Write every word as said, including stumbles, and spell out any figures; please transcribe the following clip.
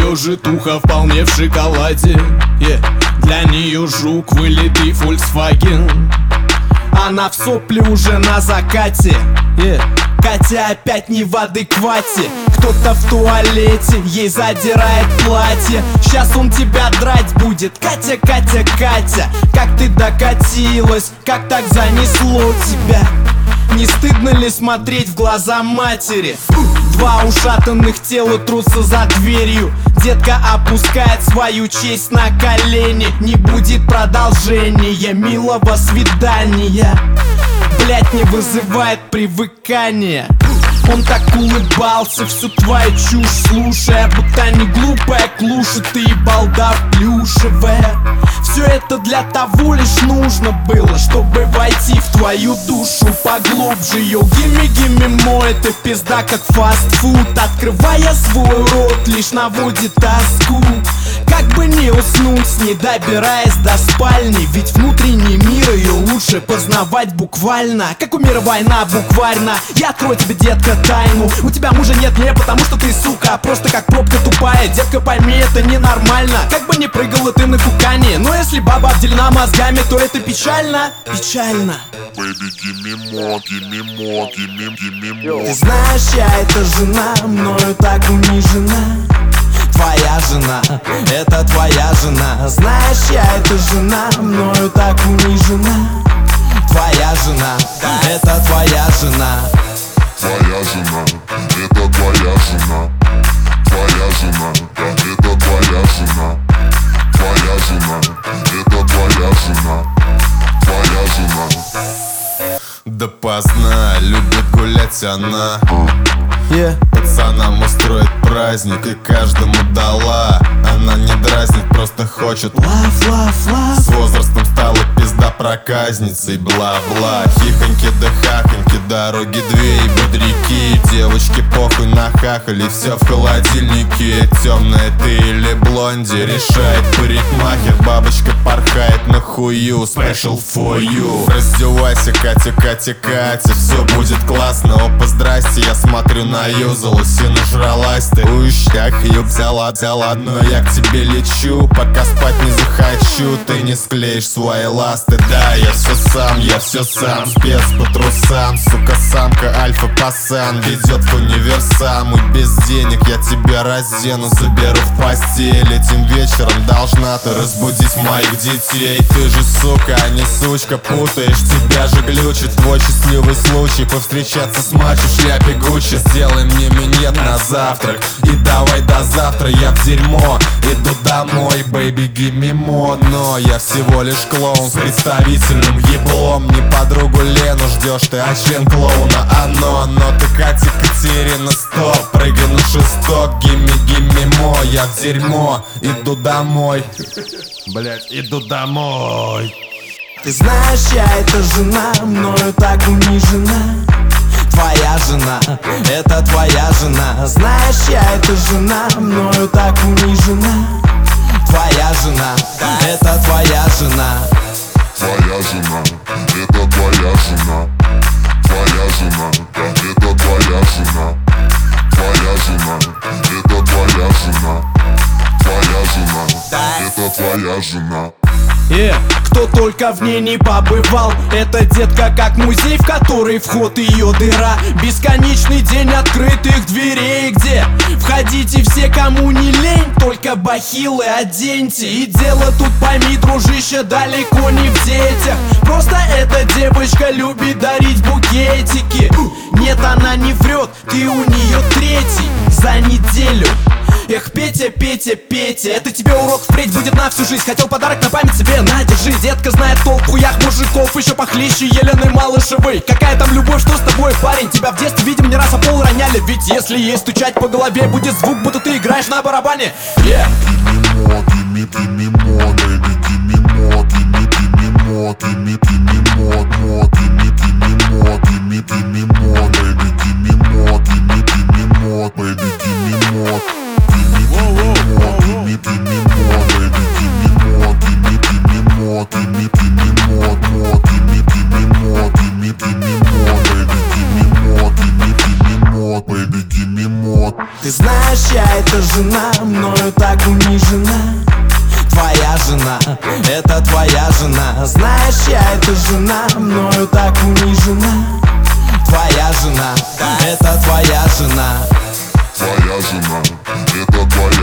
нее житуха вполне в шоколаде, yeah. Для нее жук вылитый Volkswagen. Она в сопли уже на закате, yeah. Катя опять не в адеквате. Кто-то в туалете ей задирает платье. Сейчас он тебя драть будет. Катя, Катя, Катя, как ты докатилась, как так занесло тебя? Не стыдно ли смотреть в глаза матери? Два ушатанных тела трутся за дверью. Детка опускает свою честь на колени. Не будет продолжения милого свидания. Блять, не вызывает привыкания. Он так улыбался, всю твою чушь слушая, будто не глупая клуша, ты и балда плюшевая. Все это для того лишь нужно было, чтобы войти в твою душу поглубже. Йоу, гимми, гимми, мой, это пизда как фастфуд. Открывая свой рот, лишь наводит тоску. Как бы не уснуть, не добираясь до спальни, ведь внутренний мир ее лучше познавать буквально. Как у мира война буквально. Я открою тебе, детка, тайну. У тебя мужа нет не потому, что ты сука, а просто как пробка тупая. Детка, пойми, это ненормально. Как бы не прыгала ты на кукане, но если баба обделена мозгами, то это печально, печально. Baby, give me more, give me more, give me, give me more. Ты знаешь, я эта жена, мною так унижена. Твоя жена, это твоя жена. Знаешь, я эта жена, мною так унижена. Твоя жена, это твоя жена. Твоя жена, это твоя жена. Твоя жена, это твоя жена. Твоя жена, это твоя жена. Твоя жена. Допоздна любит гулять она, yeah. Пацанам устроит праздник и каждому дала. Она не дразнит, просто хочет love, love, love. С возрастом стала пизда проказницей, бла-бла. Хихоньки да хахоньки, дороги две и бодряки. Девочки похуй на хахали, все в холодильнике. Темная ты или блонди, решает парикмахер. Бабочка порхает на хую, special for you. Раздевайся, Катя, Катя, Катя, все будет классно. Опа, здрасте, я смотрю, наюзалась и нажралась ты. Ующак, ее взяла, взяла, но я к тебе лечу. Пока спать не захочу, ты не склеишь свои ласты. Да, я все сам, я все сам, спец по трусам. Сука, самка, альфа-пасан, ведет к универсаму. Без денег я тебя раздену, заберу в постель. Этим вечером должна ты разбудить моих детей. Ты же сука, а не сучка, путаешь, тебя же глючит. Твой счастливый случай повстречаться с мачо в шляпе Гуччи. Сделай мне минет на завтрак и давай до завтра, я в дерьмо иду домой, baby, give me more. Но я всего лишь клоун с представительным еблом. Не подругу Лену ждешь ты, а член клоуна оно. Но ты, Катя, Катерина, стоп, прыгай на шесток, give me, give me more. Я в дерьмо иду домой, блять, иду домой. Ты знаешь, я эта жена, мною так унижена. Твоя жена, это твоя жена. Знаешь, я эта жена, мною так унижена. Твоя жена, это твоя жена. Твоя жена, это твоя жена. Твоя жена, это твоя жена. Твоя жена, это твоя жена. Твоя жена, это твоя жена. Yeah. Кто только в ней не побывал, эта детка как музей, в который вход ее дыра. Бесконечный день открытых дверей, где входите все, кому не лень, только бахилы оденьте. И дело тут, пойми, дружище, далеко не в детях. Просто эта девочка любит дарить букетики. Нет, она не врет, ты у нее третий за неделю. Эх, Петя, Петя, Петя, это тебе урок впредь будет на всю жизнь. Хотел подарок на память себе, на, держи. Детка знает толк в хуях мужиков, еще похлеще Елены Малышевой. Какая там любовь, что с тобой, парень? Тебя в детстве, видимо, не раз о пол роняли. Ведь если ей стучать по голове, будет звук, будто ты играешь на барабане. Yeah. Give me more, give me, give me more, baby, give me more, give me, give me more, give me, give me more, more, give me, give me more, give me, give me more, baby, give me more, give me, give me more, baby, give me more. Give me, give me more, give me, give me more, baby, give me more, give me, give me more, give me, give me more, more, give me, give me more, give me, give me more, baby, give me more, give me, give me more, baby, give me more. Ты знаешь, я эта жена, мною так унижена. Твоя жена, это твоя жена. Знаешь, я эта жена, мною так унижена. Твоя жена, это твоя жена. Твоя жена, это твоя